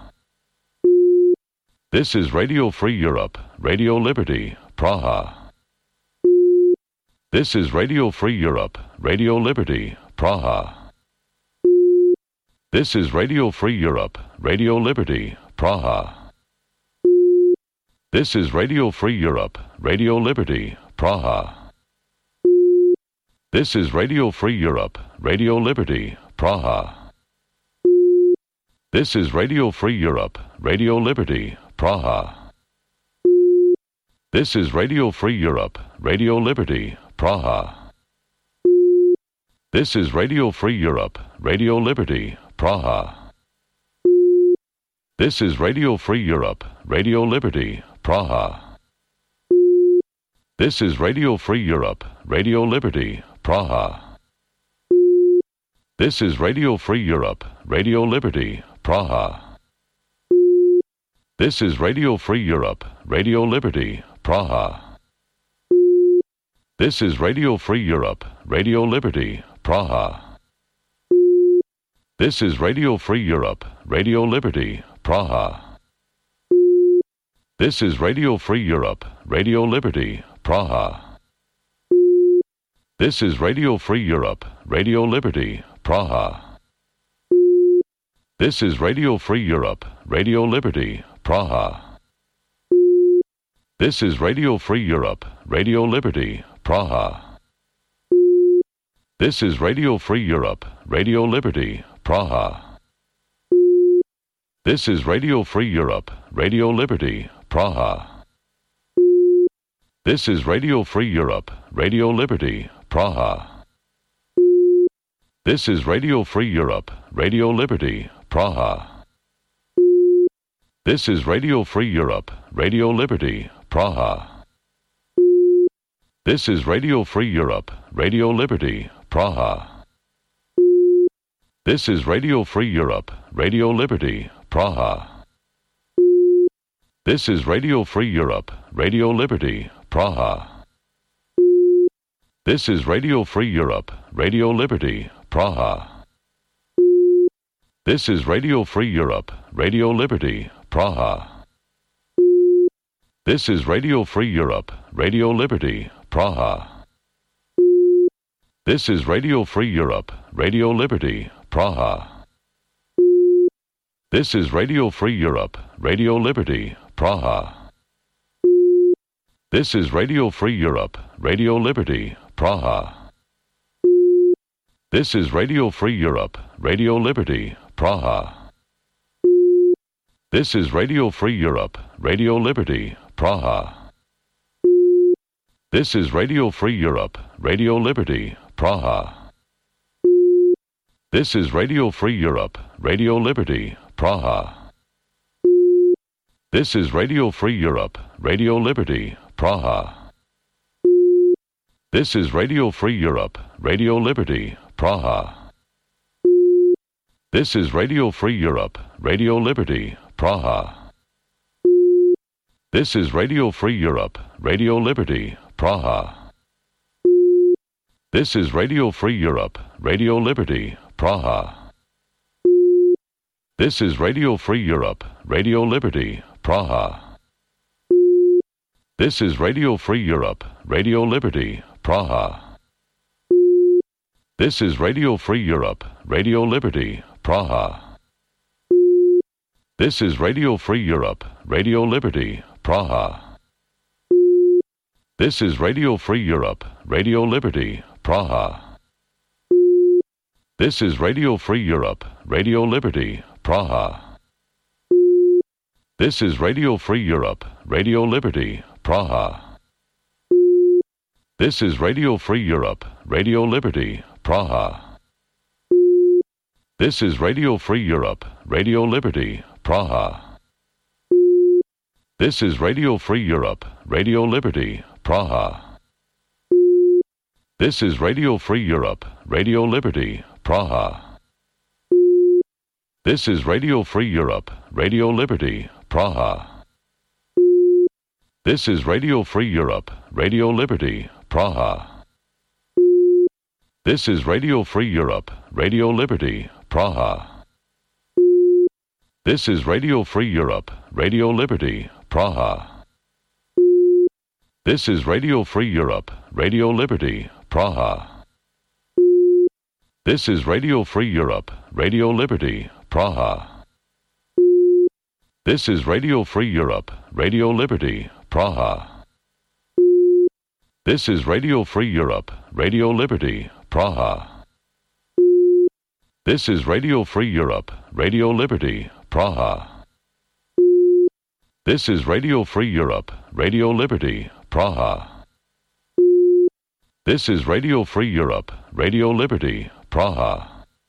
This is Radio Free Europe, Radio Liberty, Praha. This is Radio Free Europe, Radio Liberty, Praha. This is Radio Free Europe, Radio Liberty, Praha. This is Radio Free Europe, Radio Liberty, Praha. This is Radio Free Europe, Radio Liberty, Praha. This is Radio Free Europe, Radio Liberty, Praha. This is Radio Free Europe, Radio Liberty, Praha. This is Radio Free Europe, Radio Liberty, Praha. This is Radio Free Europe, Radio Liberty, Praha. This is Radio Free Europe, Radio Liberty, Praha. This is Radio Free Europe, Radio Liberty, Praha. This is Radio Free Europe, Radio Liberty, Praha. This is Radio Free Europe, Radio Liberty, Praha. This is Radio Free Europe, Radio Liberty, Praha. This is Radio Free Europe, Radio Liberty, Praha. This is Radio Free Europe, Radio Liberty, Praha. This is Radio Free Europe, Radio Liberty, Praha. This is Radio Free Europe, Radio Liberty, Praha. This is Radio Free Europe, Radio Liberty, Praha. This is Radio Free Europe, Radio Liberty, Praha. This is Radio Free Europe, Radio Liberty, Praha. This is Radio Free Europe, Radio Liberty, Praha. This is Radio Free Europe, Radio Liberty, Praha. This is Radio Free Europe, Radio Liberty, Praha. This is Radio Free Europe, Radio Liberty, Praha. This is Radio Free Europe, Radio Liberty, Praha. This is Radio Free Europe, Radio Liberty, Praha. This is Radio Free Europe, Radio Liberty, Praha. This is Radio Free Europe, Radio Liberty, Praha. This is Radio Free Europe, Radio Liberty, Praha. This is Radio Free Europe, Radio Liberty, Praha. This is Radio Free Europe, Radio Liberty, Praha. This is Radio Free Europe, Radio Liberty, Praha. This is Radio Free Europe, Radio Liberty, Praha. This is Radio Free Europe, Radio Liberty, Praha. This is Radio Free Europe, Radio Liberty, Praha. This is Radio Free Europe, Radio Liberty, Praha. This is Radio Free Europe, Radio Liberty, Praha. This is Radio Free Europe, Radio Liberty, Praha. This is Radio Free Europe, Radio Liberty, Praha. This is Radio Free Europe, Radio Liberty, Praha. This is Radio Free Europe, Radio Liberty, Praha. This is Radio Free Europe, Radio Liberty, Praha. This is Radio Free Europe, Radio Liberty, Praha. This is Radio Free Europe, Radio Liberty, Praha. This is Radio Free Europe, Radio Liberty, Praha. This is Radio Free Europe, Radio Liberty, Praha. This is Radio Free Europe, Radio Liberty, Praha. This is Radio Free Europe, Radio Liberty, Praha. This is Radio Free Europe, Radio Liberty, Praha. This is Radio Free Europe, Radio Liberty, Praha. This is Radio Free Europe, Radio Liberty, Praha. This is Radio Free Europe, Radio Liberty, Praha. This is Radio Free Europe, Radio Liberty, Praha. This is Radio Free Europe, Radio Liberty, Praha. This is Radio Free Europe, Radio Liberty, Praha. This is Radio Free Europe, Radio Liberty, Praha. This is Radio Free Europe, Radio Liberty, Praha. This is Radio Free Europe, Radio Liberty, Praha. This is Radio Free Europe, Radio Liberty, Praha. This is Radio Free Europe, Radio Liberty, Praha. This is Radio Free Europe, Radio Liberty, Praha. This is Radio Free Europe, Radio Liberty, Praha.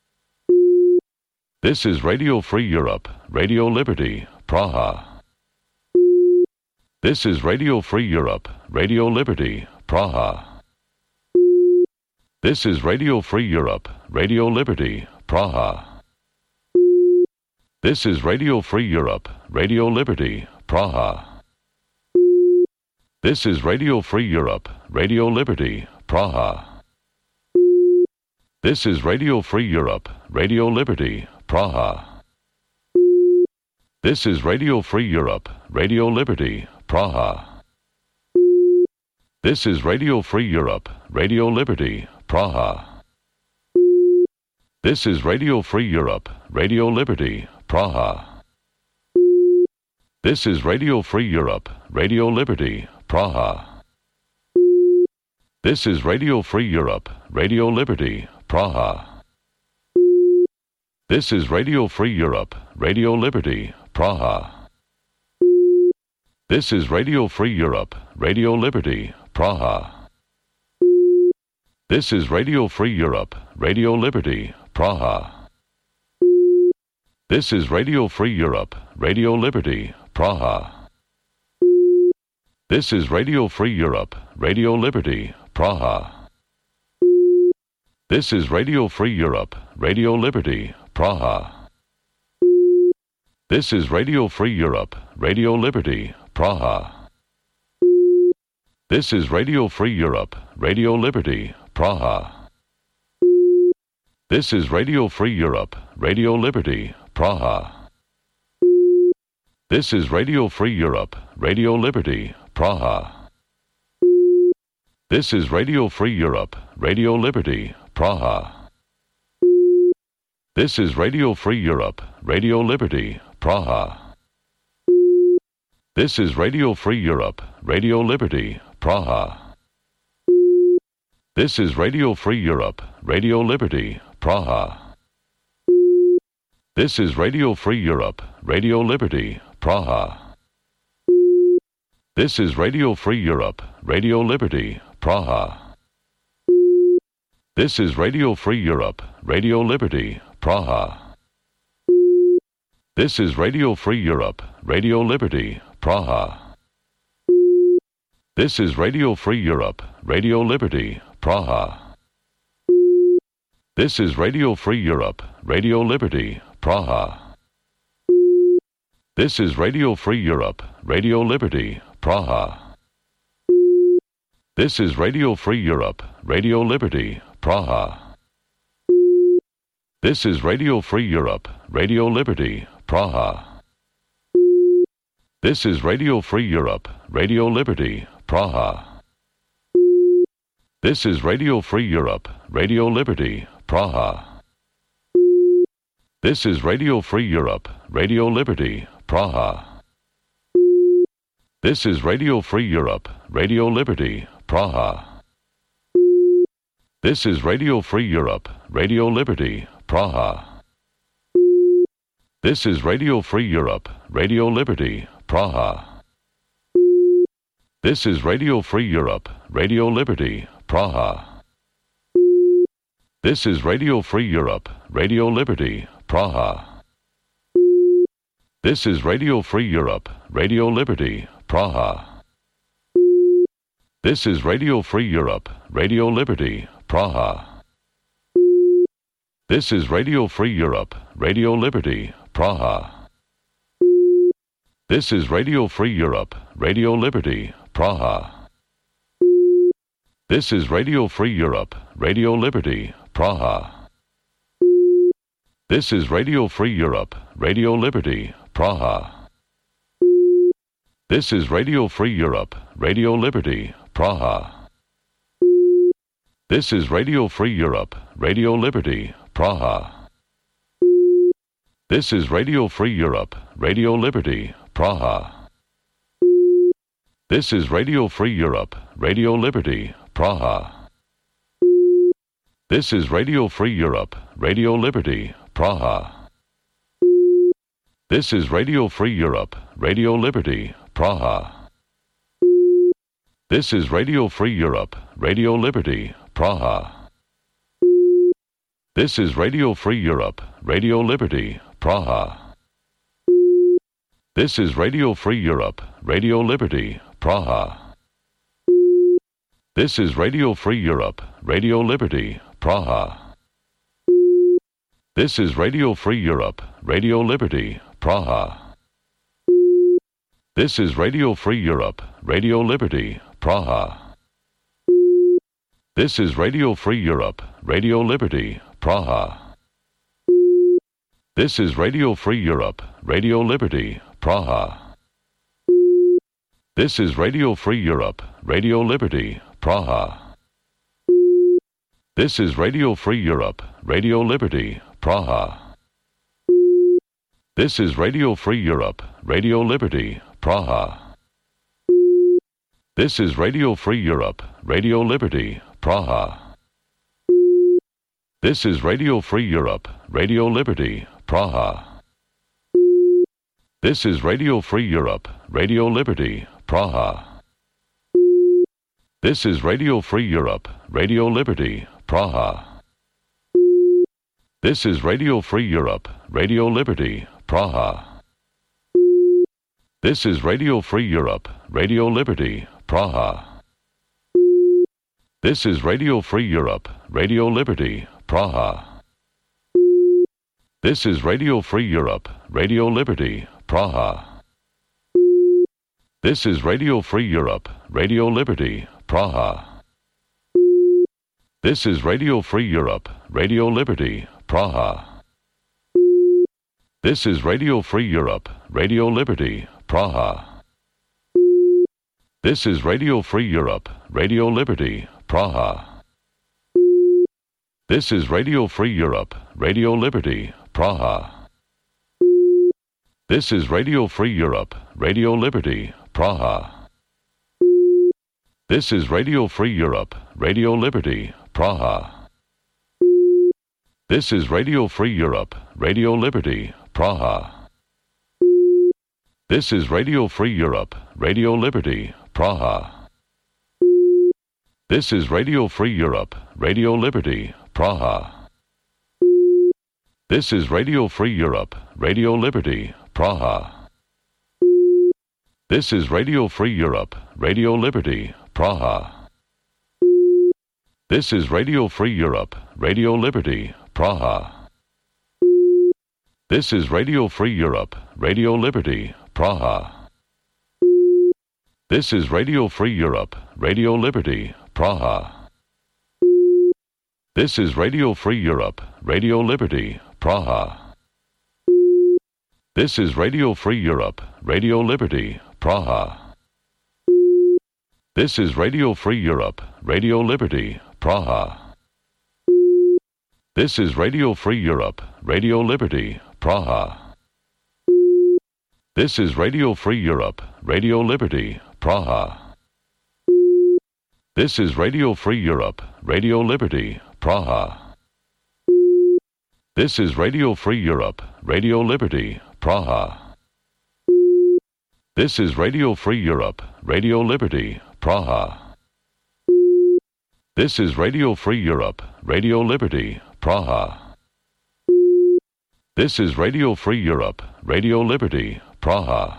This is Radio Free Europe, Radio Liberty, Praha. This is Radio Free Europe, Radio Liberty, Praha. This is Radio Free Europe, Radio Liberty, Praha. This is Radio Free Europe, Radio Liberty, Praha. This is Radio Free Europe, Radio Liberty, Praha. This is Radio Free Europe, Radio Liberty, Praha. This is Radio Free Europe, Radio Liberty, Praha. This is Radio Free Europe, Radio Liberty, Praha. This is Radio Free Europe, Radio Liberty, Praha. This is Radio Free Europe, Radio Liberty, Praha. This is Radio Free Europe, Radio Liberty, Praha. This is Radio Free Europe, Radio Liberty, Praha. This is Radio Free Europe, Radio Liberty, Praha. This is Radio Free Europe, Radio Liberty, Praha. This is Radio Free Europe, Radio Liberty, Praha. This is Radio Free Europe, Radio Liberty, Praha. This is Radio Free Europe, Radio Liberty, Praha. This is Radio Free Europe, Radio Liberty, Praha. This is Radio Free Europe, Radio Liberty, Praha. This is Radio Free Europe, Radio Liberty, Praha. This is Radio Free Europe, Radio Liberty, Praha. This is Radio Free Europe, Radio Liberty, Praha. This is Radio Free Europe, Radio Liberty, Praha. This is Radio Free Europe, Radio Liberty, Praha. This is Radio Free Europe, Radio Liberty, Praha. This is Radio Free Europe, Radio Liberty, Praha. This is Radio Free Europe, Radio Liberty, Praha. This is Radio Free Europe, Radio Liberty, Praha. This is Radio Free Europe, Radio Liberty, Praha. This is Radio Free Europe, Radio Liberty, Praha. This is Radio Free Europe, Radio Liberty, Praha. This is Radio Free Europe, Radio Liberty, Praha. This is Radio Free Europe, Radio Liberty, Praha. This is Radio Free Europe, Radio Liberty, Praha. This is Radio Free Europe, Radio Liberty, Praha. This is Radio Free Europe, Radio Liberty, Praha. This is Radio Free Europe, Radio Liberty, Praha. This is Radio Free Europe, Radio Liberty, Praha. This is Radio Free Europe, Radio Liberty, Praha. This is Radio Free Europe, Radio Liberty, Praha. This is Radio Free Europe, Radio Liberty, Praha. This is Radio Free Europe, Radio Liberty, Praha. This is Radio Free Europe, Radio Liberty, Praha. This is Radio Free Europe, Radio Liberty, Praha. This is Radio Free Europe, Radio Liberty, Praha. This is Radio Free Europe, Radio Liberty, Praha. This is Radio Free Europe, Radio Liberty, Praha. This is Radio Free Europe, Radio Liberty, Praha. This is Radio Free Europe, Radio Liberty, Praha. This is Radio Free Europe, Radio Liberty, Praha. This is Radio Free Europe, Radio Liberty, Praha. This is Radio Free Europe, Radio Liberty, Praha. This is Radio Free Europe, Radio Liberty, Praha. This is Radio Free Europe, Radio Liberty, Praha. This is Radio Free Europe, Radio Liberty, Praha. This is Radio Free Europe, Radio Liberty, Praha. This is Radio Free Europe, Radio Liberty, Praha. This is Radio Free Europe, Radio Liberty, Praha. This is Radio Free Europe, Radio Liberty, Praha. This is Radio Free Europe, Radio Liberty, Praha. This is Radio Free Europe, Radio Liberty, Praha. This is Radio Free Europe, Radio Liberty, Praha. This is Radio Free Europe, Radio Liberty, Praha. This is Radio Free Europe, Radio Liberty, Praha. This is Radio Free Europe, Radio Liberty, Praha. This is Radio Free Europe, Radio Liberty, Praha. This is Radio Free Europe, Radio Liberty, Praha. This is Radio Free Europe, Radio Liberty, Praha. This is Radio Free Europe, Radio Liberty, Praha. This is Radio Free Europe, Radio Liberty, Praha. This is Radio Free Europe, Radio Liberty, Praha. This is Radio Free Europe, Radio Liberty, Praha. This is Radio Free Europe, Radio Liberty, Praha. This is Radio Free Europe, Radio Liberty, Praha. This is Radio Free Europe, Radio Liberty, Praha. This is Radio Free Europe, Radio Liberty, Praha. This is Radio Free Europe, Radio Liberty, Praha. This is Radio Free Europe, Radio Liberty, Praha. This is Radio Free Europe, Radio Liberty, Praha. This is Radio Free Europe, Radio Liberty, Praha. This is Radio Free Europe, Radio Liberty, Praha. This is Radio Free Europe, Radio Liberty, Praha. This is Radio Free Europe, Radio Liberty, Praha. This is Radio Free Europe, Radio Liberty, Praha. This is Radio Free Europe, Radio Liberty, Praha. This is Radio Free Europe, Radio Liberty, Praha. This is Radio Free Europe, Radio Liberty, Praha. This is Radio Free Europe, Radio Liberty, Praha. This is Radio Free Europe, Radio Liberty, Praha. This is Radio Free Europe, Radio Liberty, Praha. This is Radio Free Europe, Radio Liberty, Praha. This is Radio Free Europe, Radio Liberty, Praha. This is Radio Free Europe, Radio Liberty, Praha. This is Radio Free Europe, Radio Liberty, Praha. This is Radio Free Europe, Radio Liberty, Praha. This is Radio Free Europe, Radio Liberty, Praha. This is Radio Free Europe, Radio Liberty, Praha. This is Radio Free Europe, Radio Liberty, Praha.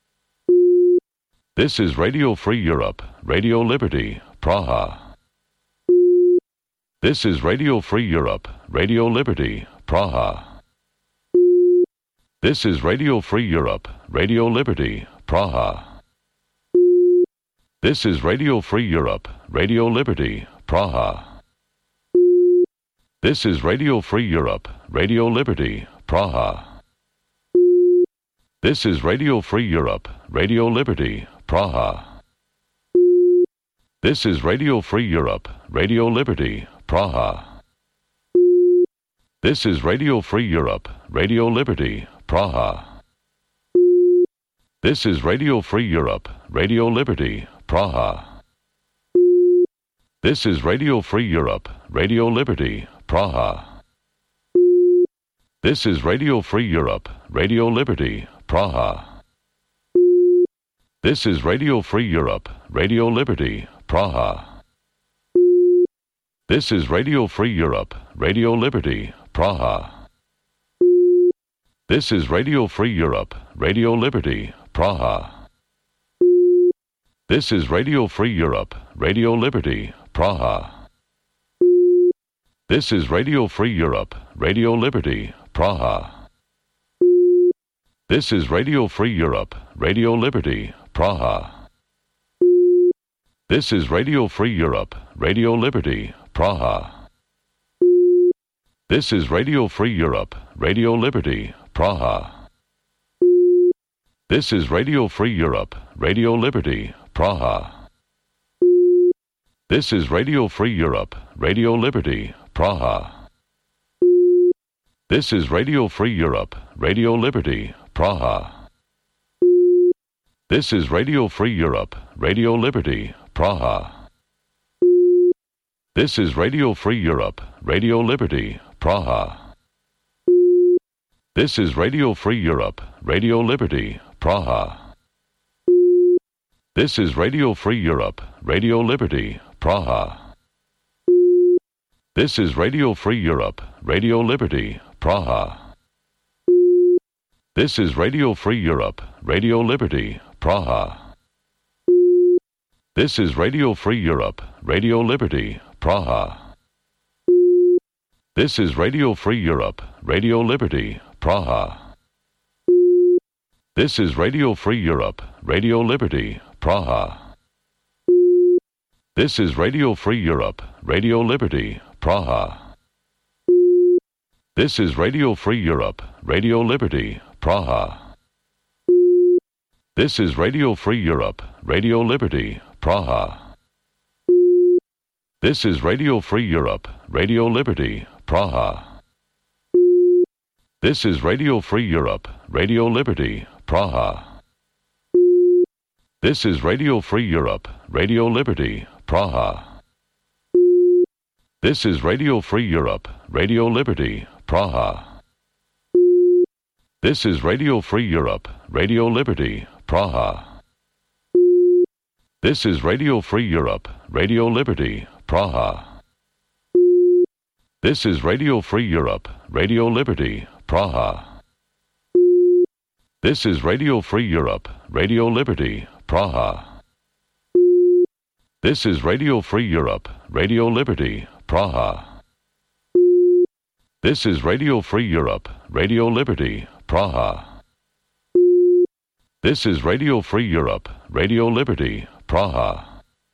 This is Radio Free Europe, Radio Liberty, Praha. This is Radio Free Europe, Radio Liberty, Praha. This is Radio Free Europe, Radio Liberty, Praha. This is Radio Free Europe, Radio Liberty, Praha. This is Radio Free Europe, Radio Liberty, Praha. This is Radio Free Europe, Radio Liberty, Praha. This is Radio Free Europe, Radio Liberty, Praha. This is Radio Free Europe, Radio Liberty, Praha. This is Radio Free Europe, Radio Liberty, Praha. This is Radio Free Europe, Radio Liberty, Praha. This is Radio Free Europe, Radio Liberty, Praha. This is Radio Free Europe, Radio Liberty, Praha. This is Radio Free Europe, Radio Liberty, Praha. This is Radio Free Europe, Radio Liberty, Praha. This is Radio Free Europe, Radio Liberty, Praha. This is Radio Free Europe, Radio Liberty, Praha. This is Radio Free Europe, Radio Liberty, Praha. This is Radio Free Europe, Radio Liberty, Praha. This is Radio Free Europe, Radio Liberty, Praha. This is Radio Free Europe, Radio Liberty, Praha. This is Radio Free Europe, Radio Liberty, Praha. This is Radio Free Europe, Radio Liberty, Praha. This is Radio Free Europe, Radio Liberty, Praha. This is Radio Free Europe, Radio Liberty, Praha. This is Radio Free Europe, Radio Liberty, Praha. This is Radio Free Europe, Radio Liberty, Praha. This is Radio Free Europe, Radio Liberty, Praha. This is Radio Free Europe, Radio Liberty, Praha. This is Radio Free Europe, Radio Liberty, Praha. This is Radio Free Europe, Radio Liberty, Praha. This is Radio Free Europe, Radio Liberty, Praha. This is Radio Free Europe, Radio Liberty, Praha. This is Radio Free Europe, Radio Liberty, Praha. This is Radio Free Europe, Radio Liberty, Praha. This is Radio Free Europe, Radio Liberty, Praha. This is Radio Free Europe, Radio Liberty, Praha. This is Radio Free Europe, Radio Liberty, Praha. This is Radio Free Europe, Radio Liberty, Praha. This is Radio Free Europe, Radio Liberty, Praha. This is Radio Free Europe, Radio Liberty, Praha. This is Radio Free Europe, Radio Liberty, Praha. This is Radio Free Europe, Radio Liberty, Praha. This is Radio Free Europe, Radio Liberty, Praha. This is Radio Free Europe, Radio Liberty, Praha. This is Radio Free Europe, Radio Liberty, Praha.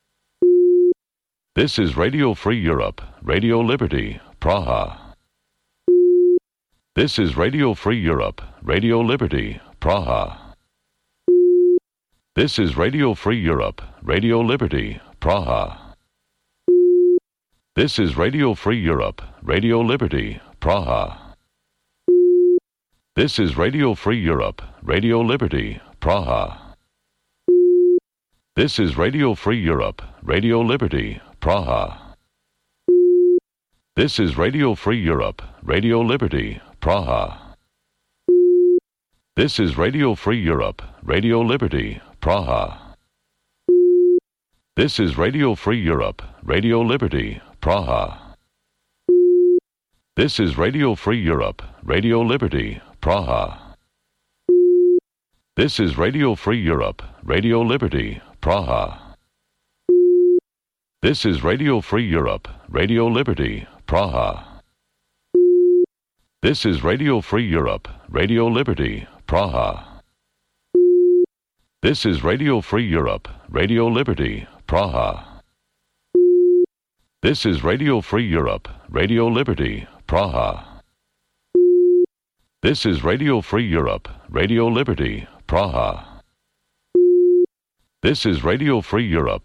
This is Radio Free Europe, Radio Liberty, Praha. This is Radio Free Europe, Radio Liberty, Praha. This is Radio Free Europe, Radio Liberty, Praha. This is Radio Free Europe, Radio Liberty, Praha. This is Radio Free Europe, Radio Liberty, Praha. This is Radio Free Europe, Radio Liberty, Praha. This is Radio Free Europe, Radio Liberty, Praha. This is Radio Free Europe, Radio Liberty, Praha. This is Radio Free Europe, Radio Liberty, Praha. This is Radio Free Europe, Radio Liberty, Praha. This is Radio Free Europe, Radio Liberty, Praha. This is Radio Free Europe, Radio Liberty, Praha. This is Radio Free Europe, Radio Liberty, Praha. This is Radio Free Europe, Radio Liberty, Praha. This is Radio Free Europe, Radio Liberty, Praha. This is Radio Free Europe, Radio Liberty, Praha. This is Radio Free Europe,